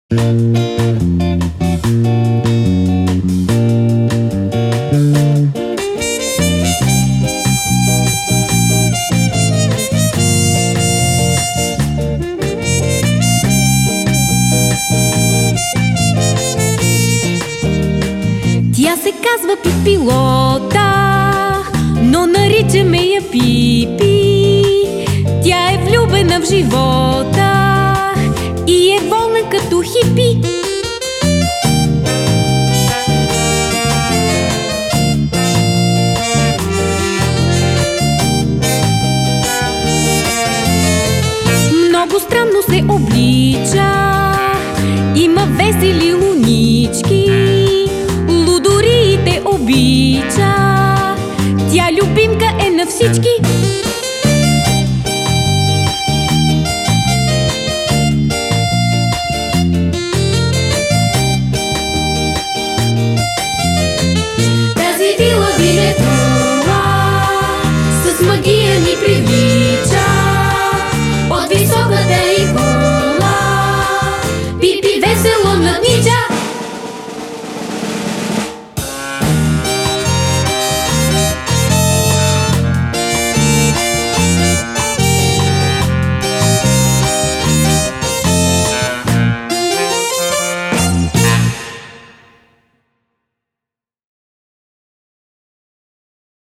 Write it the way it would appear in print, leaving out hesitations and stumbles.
Тя се казва Пипилота, но наричаме я Пипи. Тя е влюбена в живота и е волна като хипи. Много странно се облича, има весели лунички, лудориите обича. Тя любимка е на всички. Тази вила Винетула с магия ни привлича. От високата й кула Пипи весело наднича.